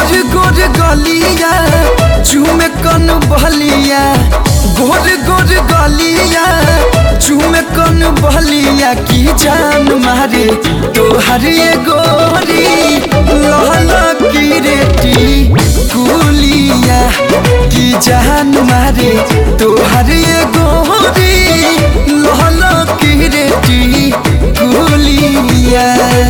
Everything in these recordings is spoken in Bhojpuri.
गोर गोर गलिया चूमे कन बहलिया गोर गोर गलिया चूमे कन बहलिया की जान मारे तोहर ये गोरी लहला की रेटी कुलिया की जान मारे तोहर ये गोरी लहला की रेटी कुलिया।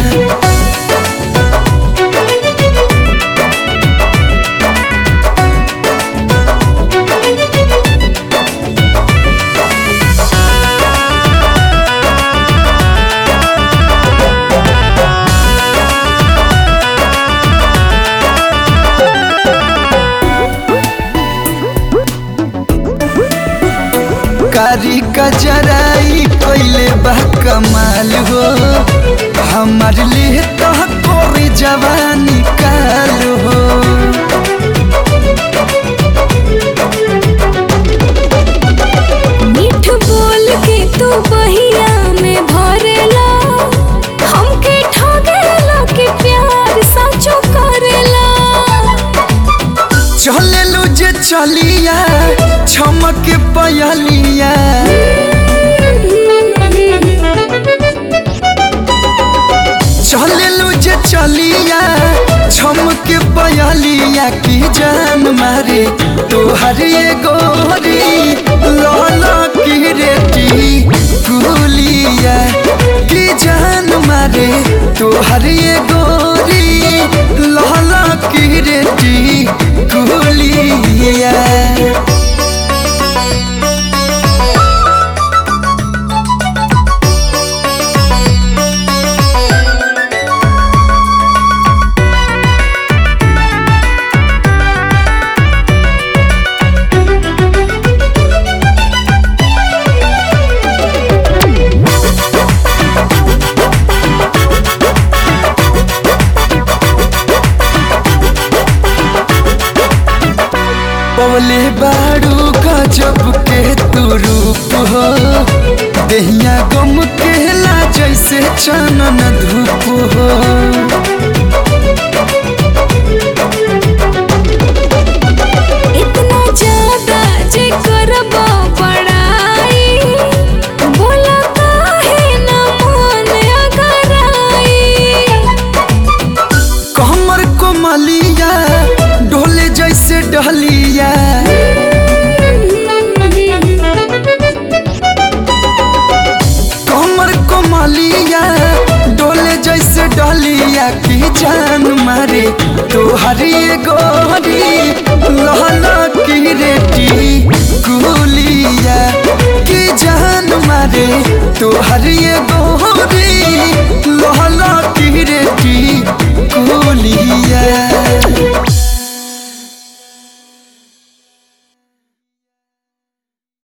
कारी कजराई कोइले बा कमाल हो हमार लिए तो कोरी जवानी काल हो। मीठ बोल के तू बहिया में भरेला हमके ठगेला के प्यार सचो करेला। चले लो जे चलिया छमक पयलिया चले लो जे चलिया छमक पयलिया की जान मारे तोहर ये गोरी लहला की रेटी कुलिया की जान मारे तोहर ये गोरी लहला की रेटी कुलिया। पवले बाड़ू गजब के तू रूप हो दहिया गम केला जैसे चानन धूप हो। इतना ज्यादा जे करबा पढ़ाई बोला काहे न मन अगराई। कमर को मलिया ढोले जैसे डहलिया कमर को मलिया डोले जैसे डहलिया की जान मारे तोहर ये गोरी लहला की रेटी कुलिया की जान मारे तोहर ये